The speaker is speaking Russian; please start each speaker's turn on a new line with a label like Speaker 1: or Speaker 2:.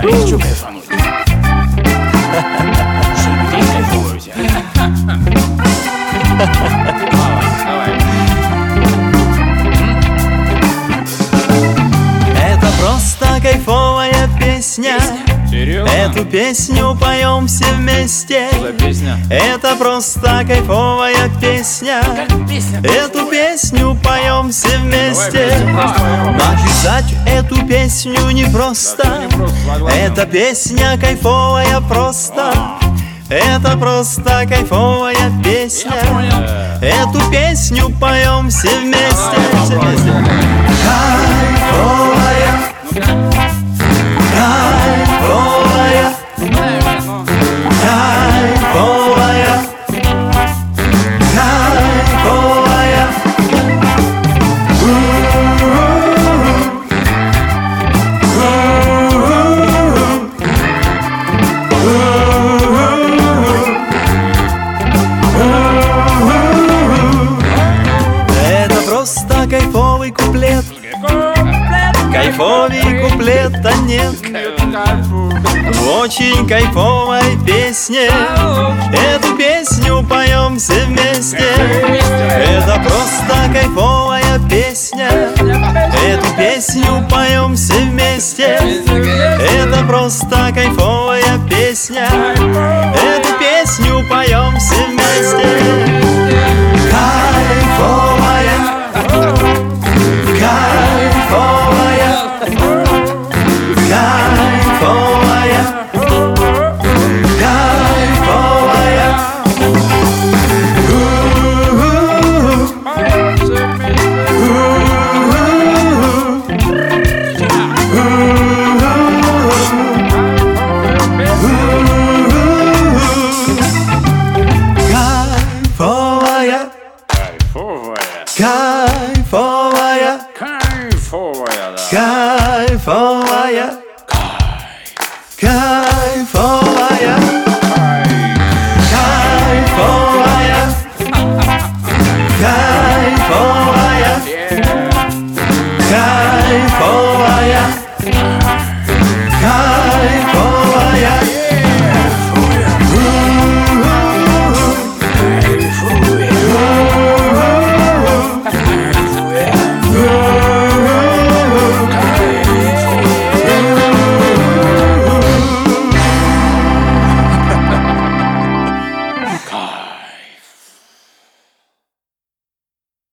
Speaker 1: Что кайфануть? Что, людей кайфуете? Давай.
Speaker 2: Это просто кайфовая песня.
Speaker 1: Серьезно?
Speaker 2: Эту песню поем все вместе.
Speaker 1: Что за песня?
Speaker 2: Это просто кайфовая песня.
Speaker 1: Песня.
Speaker 2: Эту песню поем все
Speaker 1: Давай
Speaker 2: вместе.
Speaker 1: вместе просто поем.
Speaker 2: Написать эту песню непросто.
Speaker 1: Да, не просто, согласен.
Speaker 2: Эта песня кайфовая просто. Это просто кайфовая песня.
Speaker 1: Я понял.
Speaker 2: Эту песню поем все вместе.
Speaker 1: Давай
Speaker 2: Все вместе.
Speaker 1: попробуем.
Speaker 2: Кайфовая, кайфовая,
Speaker 1: Знаю я, но...
Speaker 2: кайфовая, кайфовая. Это просто кайфовый куплет. Кайфовый куплета нет в очень кайфовой песне. Эту песню поем все вместе. Это просто кайфовая песня. Эту песню поем все вместе. Это просто кайфовая песня.